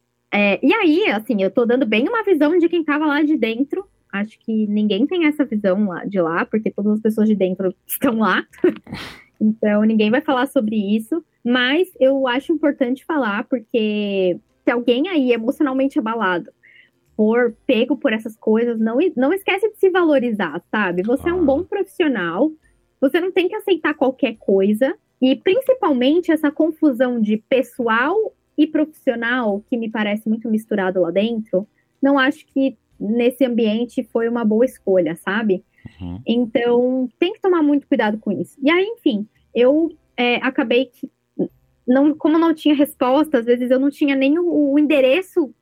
e aí, assim, eu tô dando bem uma visão de quem tava lá de dentro. Acho que ninguém tem essa visão lá de lá, porque todas as pessoas de dentro estão lá. Então, ninguém vai falar sobre isso. Mas eu acho importante falar, porque se alguém aí emocionalmente abalado for pego por essas coisas, não esquece de se valorizar, sabe? Você é um bom profissional, você não tem que aceitar qualquer coisa. E principalmente essa confusão de pessoal e profissional, que me parece muito misturado lá dentro, não acho que nesse ambiente foi uma boa escolha, sabe? Uhum. Então, tem que tomar muito cuidado com isso. E aí, enfim, eu acabei que, como não tinha resposta, às vezes eu não tinha nem o endereço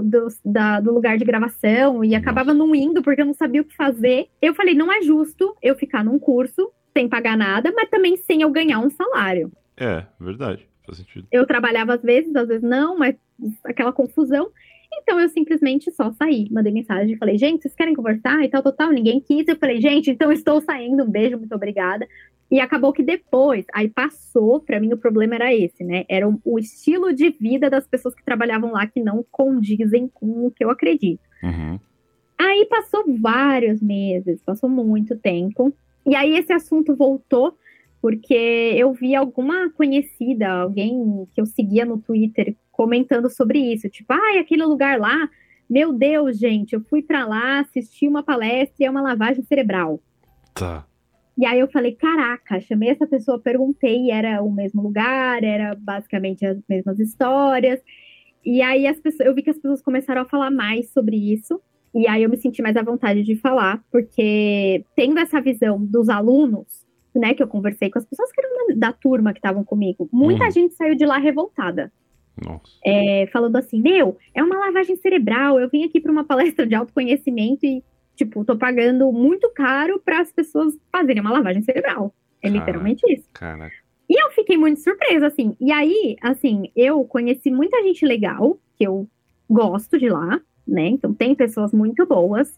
do lugar de gravação e acabava não indo porque eu não sabia o que fazer. Eu falei, não é justo eu ficar num curso sem pagar nada, mas também sem eu ganhar um salário. Verdade, faz sentido. Eu trabalhava às vezes não, mas aquela confusão. Então eu simplesmente só saí, mandei mensagem e falei, gente, vocês querem conversar e tal, ninguém quis. Eu falei, gente, então estou saindo, um beijo, muito obrigada. E acabou que depois, aí passou, pra mim o problema era esse, né? Era o estilo de vida das pessoas que trabalhavam lá que não condizem com o que eu acredito. Uhum. Aí passou vários meses, passou muito tempo. E aí esse assunto voltou, porque eu vi alguma conhecida, alguém que eu seguia no Twitter, comentando sobre isso. Tipo, aquele lugar lá, meu Deus, gente, eu fui pra lá, assisti uma palestra e é uma lavagem cerebral. Tá. E aí eu falei, caraca, chamei essa pessoa, perguntei, era o mesmo lugar, era basicamente as mesmas histórias. E aí eu vi que as pessoas começaram a falar mais sobre isso. E aí eu me senti mais à vontade de falar, porque tendo essa visão dos alunos, né, que eu conversei com as pessoas que eram da turma que estavam comigo, muita gente saiu de lá revoltada. Nossa. Falando assim, é uma lavagem cerebral, eu vim aqui para uma palestra de autoconhecimento e, tipo, tô pagando muito caro para as pessoas fazerem uma lavagem cerebral. É literalmente isso. Caraca. E eu fiquei muito surpresa, assim. E aí, assim, eu conheci muita gente legal, que eu gosto de lá, né? Então, tem pessoas muito boas.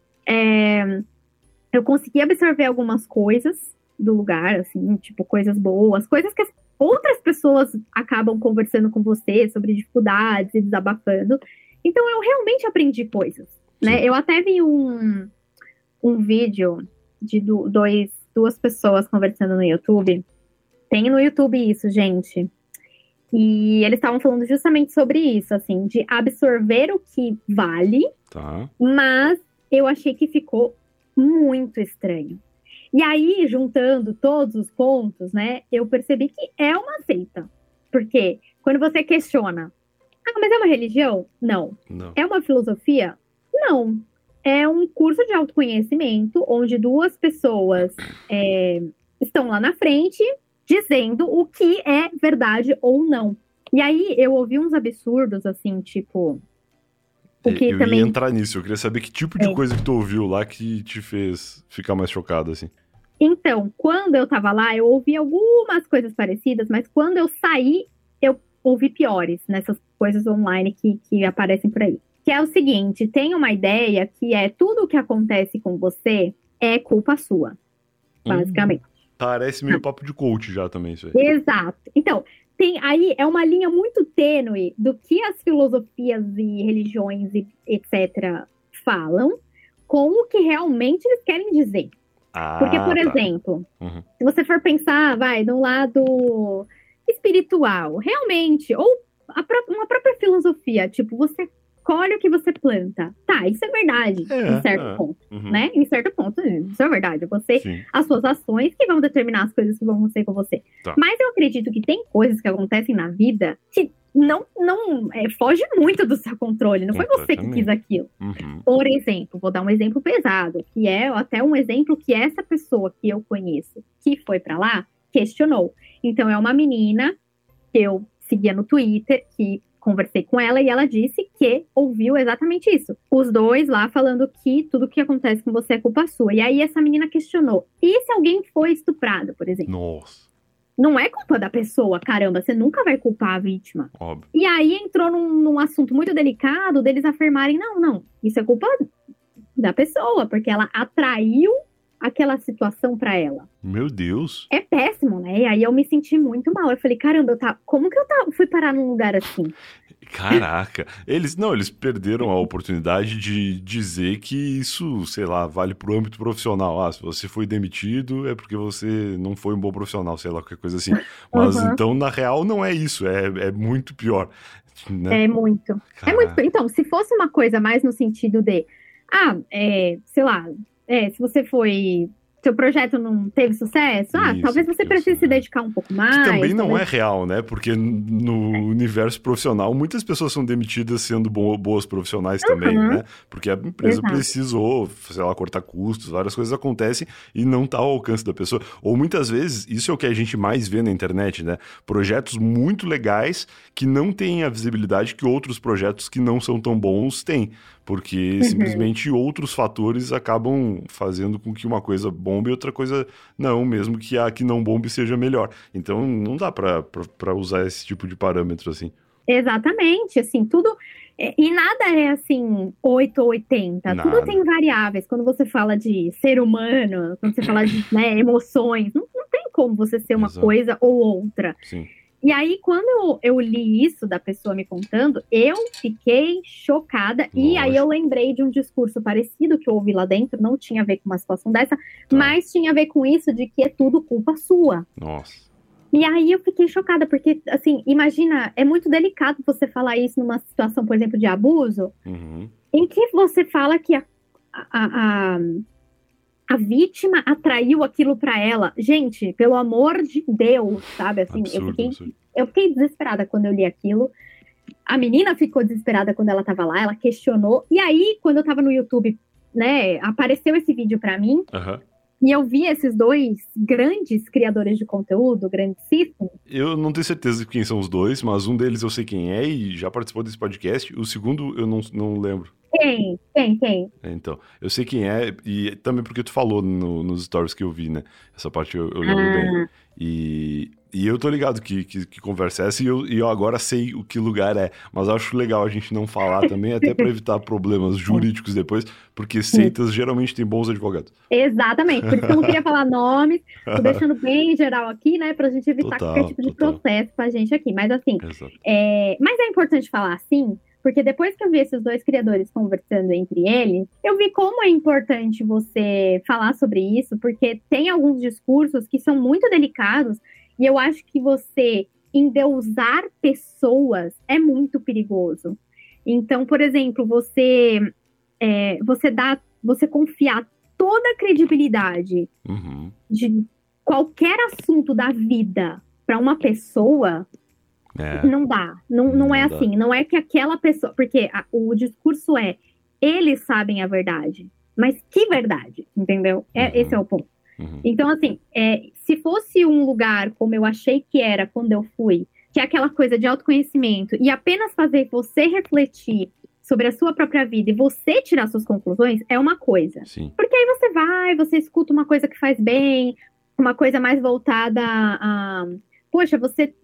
Eu consegui absorver algumas coisas do lugar, assim, tipo, coisas boas, coisas que as outras pessoas acabam conversando com você sobre dificuldades e desabafando. Então, eu realmente aprendi coisas, né? Eu até vi um vídeo de duas pessoas conversando no YouTube. Tem no YouTube isso, gente. E eles estavam falando justamente sobre isso, assim, de absorver o que vale, tá. Mas eu achei que ficou muito estranho. E aí, juntando todos os pontos, né, eu percebi que é uma seita. Porque quando você questiona, mas é uma religião? Não. Não. É uma filosofia? não. É um curso de autoconhecimento onde duas pessoas estão lá na frente dizendo o que é verdade ou não. E aí eu ouvi uns absurdos, assim, tipo... Eu ia entrar nisso, eu queria saber que tipo de coisa que tu ouviu lá que te fez ficar mais chocado, assim. Então, quando eu tava lá, eu ouvi algumas coisas parecidas, mas quando eu saí, eu ouvi piores nessas coisas online que aparecem por aí. Que é o seguinte, tem uma ideia que é tudo o que acontece com você é culpa sua, basicamente. Parece meio papo de coach já também, isso aí. Exato. Então, tem aí é uma linha muito tênue do que as filosofias e religiões e etc. falam com o que realmente eles querem dizer. Porque, por exemplo, se você for pensar, no lado espiritual, realmente, ou uma própria filosofia, tipo, você colhe o que você planta. Tá, isso é verdade, em certo ponto, né? Em certo ponto, isso é verdade. As suas ações que vão determinar as coisas que vão acontecer com você. Tá. Mas eu acredito que tem coisas que acontecem na vida que não foge muito do seu controle. Não foi você que quis aquilo. Por exemplo, vou dar um exemplo pesado, que é até um exemplo que essa pessoa que eu conheço, que foi pra lá, questionou. Então, é uma menina que eu seguia no Twitter, que conversei com ela e ela disse que ouviu exatamente isso. Os dois lá falando que tudo que acontece com você é culpa sua. E aí essa menina questionou. E se alguém foi estuprado, por exemplo? Nossa. Não é culpa da pessoa, caramba. Você nunca vai culpar a vítima. Óbvio. E aí entrou num assunto muito delicado deles afirmarem, não, isso é culpa da pessoa, porque ela atraiu aquela situação pra ela. Meu Deus. É péssimo, né? E aí eu me senti muito mal. Eu falei, caramba, como que eu fui parar num lugar assim? Caraca. Eles perderam a oportunidade de dizer que isso, sei lá, vale pro âmbito profissional. Se você foi demitido é porque você não foi um bom profissional, sei lá, qualquer coisa assim. Mas então, na real, não é isso. É muito pior. Né? É muito. Caraca. É muito. Então, se fosse uma coisa mais no sentido de, sei lá, se você foi... seu projeto não teve sucesso, talvez você precise se dedicar um pouco mais. Que também não é real, né? Porque no universo profissional, muitas pessoas são demitidas sendo boas profissionais também, né? Porque a empresa precisou, sei lá, cortar custos, várias coisas acontecem e não tá ao alcance da pessoa. Ou muitas vezes, isso é o que a gente mais vê na internet, né? Projetos muito legais que não têm a visibilidade que outros projetos que não são tão bons têm. Porque simplesmente outros fatores acabam fazendo com que uma coisa bombe e outra coisa não, mesmo que a que não bombe seja melhor. Então não dá pra usar esse tipo de parâmetro assim. Exatamente, assim, tudo... E nada é assim, 8 ou 80. Nada. Tudo tem variáveis. Quando você fala de ser humano, quando você fala de emoções, não tem como você ser uma coisa ou outra. Sim. E aí, quando eu li isso da pessoa me contando, eu fiquei chocada. Lógico. E aí eu lembrei de um discurso parecido que eu ouvi lá dentro, não tinha a ver com uma situação dessa, mas tinha a ver com isso de que é tudo culpa sua. Nossa. E aí eu fiquei chocada, porque, assim, imagina, é muito delicado você falar isso numa situação, por exemplo, de abuso, em que você fala que a vítima atraiu aquilo pra ela. Gente, pelo amor de Deus, sabe? Assim, eu fiquei desesperada quando eu li aquilo. A menina ficou desesperada quando ela tava lá, ela questionou. E aí, quando eu tava no YouTube, né, apareceu esse vídeo pra mim. E eu vi esses dois grandes criadores de conteúdo, grandíssimos. Eu não tenho certeza de quem são os dois, mas um deles eu sei quem é e já participou desse podcast. O segundo eu não lembro. Quem? Então, eu sei quem é, e também porque tu falou nos stories que eu vi, né? Essa parte eu lembro bem. E eu tô ligado que conversa é essa, e eu agora sei o que lugar é. Mas acho legal a gente não falar também, até para evitar problemas jurídicos depois, porque seitas geralmente têm bons advogados. Exatamente, por isso que eu não queria falar nomes, tô deixando bem geral aqui, né, pra gente evitar qualquer tipo de processo pra gente aqui. Mas assim, mas é importante falar assim, porque depois que eu vi esses dois criadores conversando entre eles, eu vi como é importante você falar sobre isso, porque tem alguns discursos que são muito delicados, e eu acho que você endeusar pessoas é muito perigoso. Então, por exemplo, você confiar toda a credibilidade de qualquer assunto da vida para uma pessoa... Não dá, não é assim, não é que aquela pessoa, porque o discurso eles sabem a verdade. Mas que verdade, entendeu? Esse é o ponto. Então, assim, se fosse um lugar como eu achei que era quando eu fui, que é aquela coisa de autoconhecimento, e apenas fazer você refletir sobre a sua própria vida e você tirar suas conclusões, é uma coisa. Sim. Porque aí você escuta uma coisa que faz bem, uma coisa mais voltada a poxa, você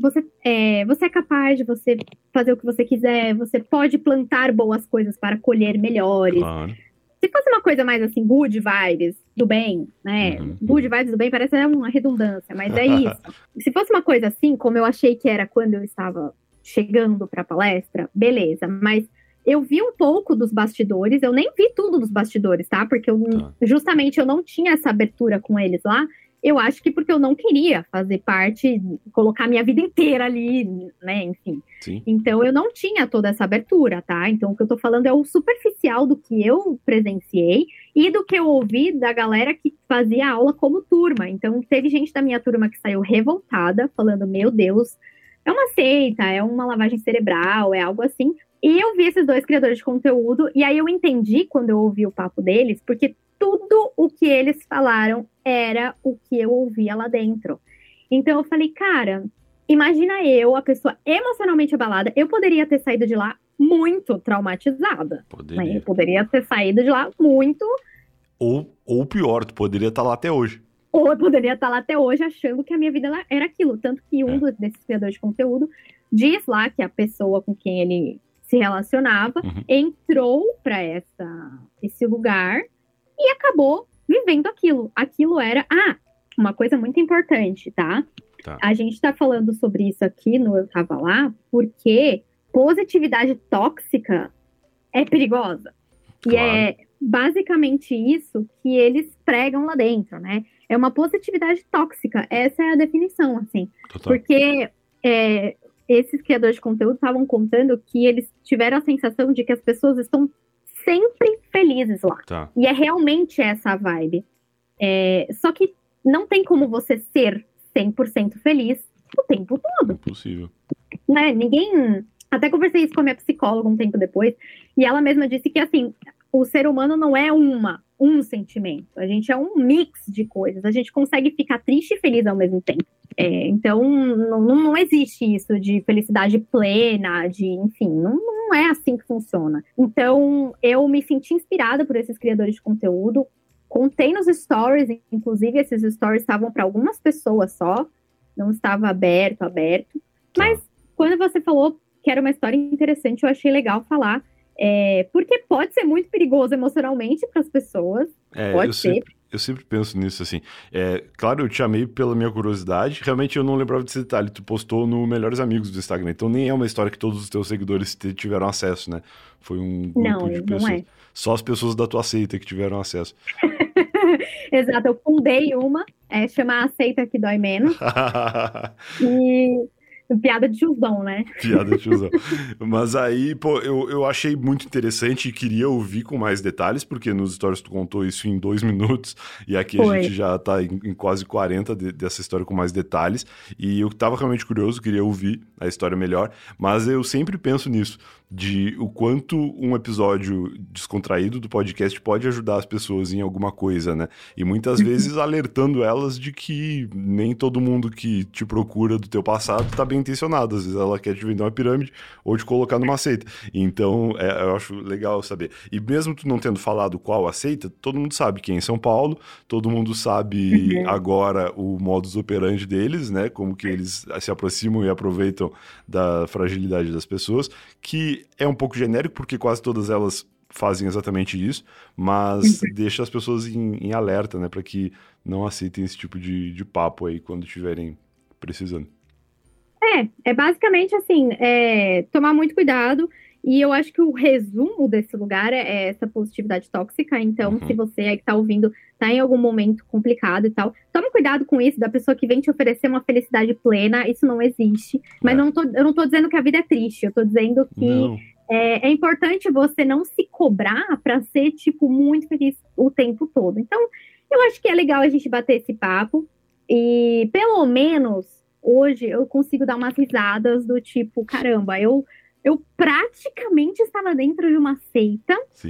é capaz de você fazer o que você quiser, você pode plantar boas coisas para colher melhores. Claro. Se fosse uma coisa mais assim, good vibes do bem, né? Good vibes do bem parece uma redundância, mas é isso. Se fosse uma coisa assim, como eu achei que era quando eu estava chegando para a palestra, beleza. Mas eu vi um pouco dos bastidores, eu nem vi tudo dos bastidores, tá? Porque justamente eu não tinha essa abertura com eles lá. Eu acho que porque eu não queria fazer parte, colocar minha vida inteira ali, né, enfim. Sim. Então, eu não tinha toda essa abertura, tá? Então, o que eu tô falando é o superficial do que eu presenciei e do que eu ouvi da galera que fazia aula como turma. Então, teve gente da minha turma que saiu revoltada, falando, meu Deus, é uma seita, é uma lavagem cerebral, é algo assim. E eu vi esses dois criadores de conteúdo, e aí eu entendi quando eu ouvi o papo deles, porque tudo o que eles falaram era o que eu ouvia lá dentro. Então eu falei, cara, imagina eu, a pessoa emocionalmente abalada, eu poderia ter saído de lá muito traumatizada. Poderia. Né? Eu poderia ter saído de lá muito... Ou pior, tu poderia estar lá até hoje. Ou eu poderia estar lá até hoje achando que a minha vida era aquilo. Tanto que desses criadores de conteúdo diz lá que a pessoa com quem ele se relacionava entrou para esse lugar e acabou vivendo aquilo. Aquilo era... uma coisa muito importante, tá? A gente tá falando sobre isso aqui no Eu Tava Lá, porque positividade tóxica é perigosa. Claro. E é basicamente isso que eles pregam lá dentro, né? É uma positividade tóxica. Essa é a definição, assim. Total. Porque esses criadores de conteúdo estavam contando que eles tiveram a sensação de que as pessoas estão sempre felizes lá. Tá. E é realmente essa a vibe. Só que não tem como você ser 100% feliz o tempo todo. Impossível. Né? Ninguém... Até conversei isso com a minha psicóloga um tempo depois, e ela mesma disse que, assim, o ser humano não é um sentimento. A gente é um mix de coisas. A gente consegue ficar triste e feliz ao mesmo tempo. Então, não existe isso de felicidade plena, enfim, não é assim que funciona. Então, eu me senti inspirada por esses criadores de conteúdo. Contei nos stories, inclusive esses stories estavam para algumas pessoas só, não estava aberto. Mas quando você falou que era uma história interessante, eu achei legal falar, porque pode ser muito perigoso emocionalmente para as pessoas. Pode ser. Eu sempre penso nisso, assim. Claro, eu te chamei pela minha curiosidade. Realmente eu não lembrava desse detalhe. Tu postou no Melhores Amigos do Instagram. Então nem é uma história que todos os teus seguidores tiveram acesso, né? Foi um grupo de pessoas. Não é. Só as pessoas da tua seita que tiveram acesso. Exato, eu fundei uma, chama A Seita Que Dói Menos. E... piada de tiozão, né? Piada de tiozão. Mas aí, pô, eu achei muito interessante e queria ouvir com mais detalhes, porque nos stories tu contou isso em 2 minutos, e aqui a gente já tá em quase 40 dessa história com mais detalhes, e eu tava realmente curioso, queria ouvir a história melhor, mas eu sempre penso nisso, de o quanto um episódio descontraído do podcast pode ajudar as pessoas em alguma coisa, né? E muitas vezes alertando elas de que nem todo mundo que te procura do teu passado tá bem intencionado. Às vezes ela quer te vender uma pirâmide ou te colocar numa seita. Então, eu acho legal saber. E mesmo tu não tendo falado qual a seita, todo mundo sabe que é em São Paulo, todo mundo sabe agora o modus operandi deles, né? Como que eles se aproximam e aproveitam da fragilidade das pessoas, que é um pouco genérico, porque quase todas elas fazem exatamente isso, mas deixa as pessoas em alerta, né? Para que não aceitem esse tipo de papo aí quando estiverem precisando. É basicamente assim, tomar muito cuidado, e eu acho que o resumo desse lugar é essa positividade tóxica. Então, se você aí que tá ouvindo, tá em algum momento complicado e tal, toma cuidado com isso, da pessoa que vem te oferecer uma felicidade plena, isso não existe. Mas eu não tô dizendo que a vida é triste, eu tô dizendo que é importante você não se cobrar pra ser, tipo, muito feliz o tempo todo. Então, eu acho que é legal a gente bater esse papo, e pelo menos hoje eu consigo dar umas risadas do tipo, caramba, eu praticamente estava dentro de uma seita. Sim.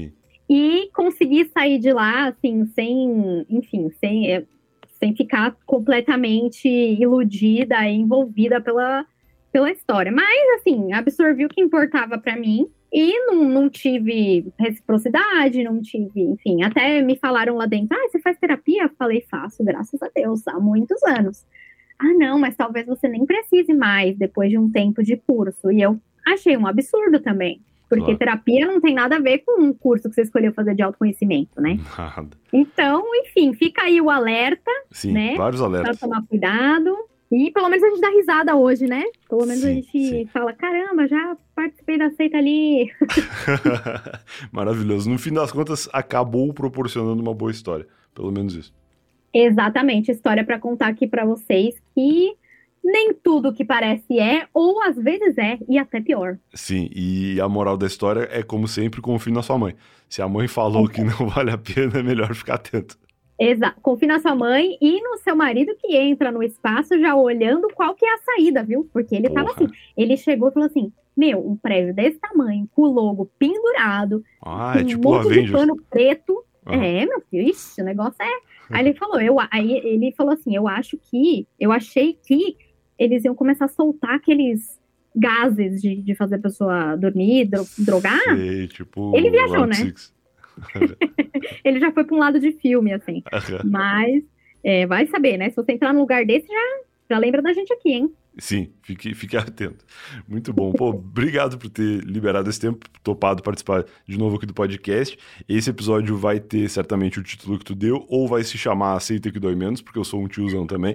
E consegui sair de lá, assim, sem ficar completamente iludida e envolvida pela história. Mas, assim, absorvi o que importava pra mim e não tive reciprocidade, não tive, enfim. Até me falaram lá dentro, você faz terapia? Eu falei, faço, graças a Deus, há muitos anos. Não, mas talvez você nem precise mais depois de um tempo de curso. E eu achei um absurdo também. Porque terapia não tem nada a ver com um curso que você escolheu fazer de autoconhecimento, né? Nada. Então, enfim, fica aí o alerta, sim, né? Vários alertas. Pra tomar cuidado. E pelo menos a gente dá risada hoje, né? Pelo menos a gente fala, caramba, já participei da seita ali. Maravilhoso. No fim das contas, acabou proporcionando uma boa história. Pelo menos isso. Exatamente. História pra contar aqui pra vocês que nem tudo que parece ou às vezes e até pior. Sim, e a moral da história é, como sempre, confie na sua mãe. Se a mãe falou que não vale a pena, é melhor ficar atento. Exato. Confie na sua mãe e no seu marido que entra no espaço já olhando qual que é a saída, viu? Porque ele tava assim, ele chegou e falou assim, um prédio desse tamanho, com o logo pendurado, com é tipo um monte de pano preto. Uhum. Meu filho, isso, o negócio Aí ele falou, eu achei que eles iam começar a soltar aqueles gases de fazer a pessoa dormir, drogar. Sei, tipo ele viajou, né? Ele já foi para um lado de filme, assim. Mas, vai saber, né? Se você entrar num lugar desse, já lembra da gente aqui, hein? Sim, fique atento. Muito bom. Pô, obrigado por ter liberado esse tempo, topado participar de novo aqui do podcast. Esse episódio vai ter certamente o título que tu deu, ou vai se chamar Aceita que Dói Menos, porque eu sou um tiozão também.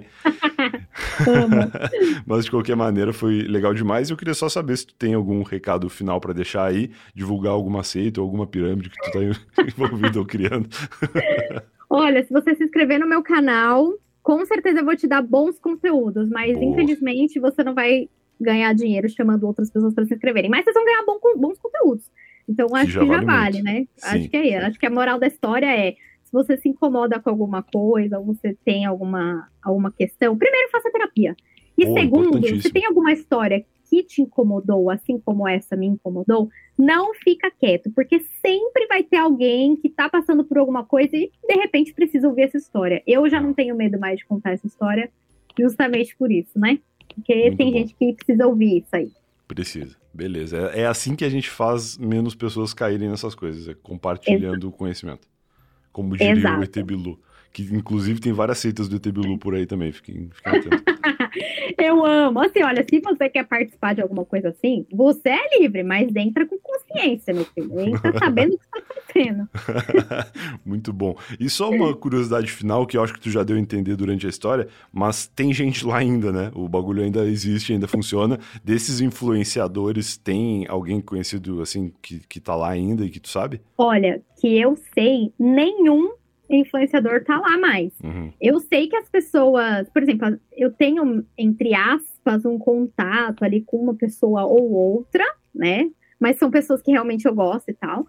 Mas de qualquer maneira foi legal demais. Eu queria só saber se tu tem algum recado final pra deixar aí, divulgar alguma seita ou alguma pirâmide que tu tá envolvido ou criando. Olha, se você se inscrever no meu canal, com certeza eu vou te dar bons conteúdos, mas infelizmente você não vai ganhar dinheiro chamando outras pessoas para se inscreverem. Mas vocês vão ganhar bons conteúdos. Então acho que já vale, né? Sim. Acho que a moral da história se você se incomoda com alguma coisa, ou você tem alguma questão, primeiro faça terapia. E segundo, se tem alguma história que te incomodou, assim como essa me incomodou, não fica quieto, porque sempre vai ter alguém que tá passando por alguma coisa e de repente precisa ouvir essa história. Eu já não tenho medo mais de contar essa história, justamente por isso, né? Porque muito tem gente que precisa ouvir isso aí. Precisa, beleza. É assim que a gente faz menos pessoas caírem nessas coisas, compartilhando o conhecimento. Como diria o ET Bilu, que inclusive tem várias seitas do ET Bilu por aí também, fiquem atentos. Eu amo. Assim, olha, se você quer participar de alguma coisa assim, você é livre, mas entra com consciência, meu filho. Entra sabendo o que está acontecendo. Muito bom. E só uma curiosidade final, que eu acho que tu já deu a entender durante a história, mas tem gente lá ainda, né? O bagulho ainda existe, ainda funciona. Desses influenciadores, tem alguém conhecido, assim, que tá lá ainda e que tu sabe? Olha, que eu sei, nenhum influenciador tá lá mais. Uhum. Eu sei que as pessoas, por exemplo, eu tenho, entre aspas, um contato ali com uma pessoa ou outra, né? Mas são pessoas que realmente eu gosto e tal.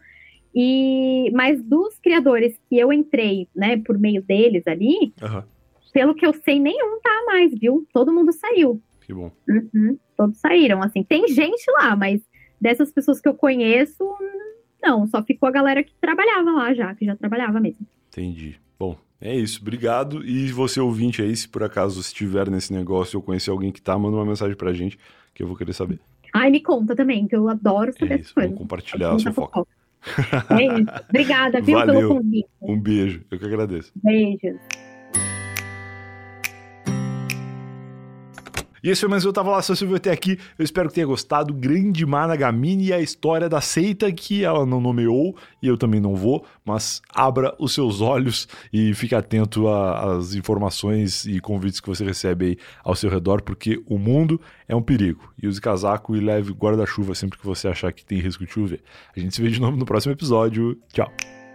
Mas dos criadores que eu entrei, né, por meio deles ali, pelo que eu sei, nenhum tá mais, viu? Todo mundo saiu. Que bom. Uhum, todos saíram, assim. Tem gente lá, mas dessas pessoas que eu conheço, não. Só ficou a galera que trabalhava lá já, que já trabalhava mesmo. Entendi. Bom, é isso. Obrigado. E você, ouvinte aí, se por acaso estiver nesse negócio ou conhecer alguém que tá, manda uma mensagem pra gente, que eu vou querer saber. Me conta também, que eu adoro saber essas coisas. Vamos compartilhar a sua fofoca. É isso. Obrigada, viu, pelo convite. Um beijo. Eu que agradeço. Beijos. E esse foi mais Eu Tava Lá, sou Silvio até aqui. Eu espero que tenha gostado. Grande Managamini e a história da seita que ela não nomeou, e eu também não vou, mas abra os seus olhos e fique atento às informações e convites que você recebe aí ao seu redor, porque o mundo é um perigo. E use casaco e leve guarda-chuva sempre que você achar que tem risco de chover. A gente se vê de novo no próximo episódio. Tchau!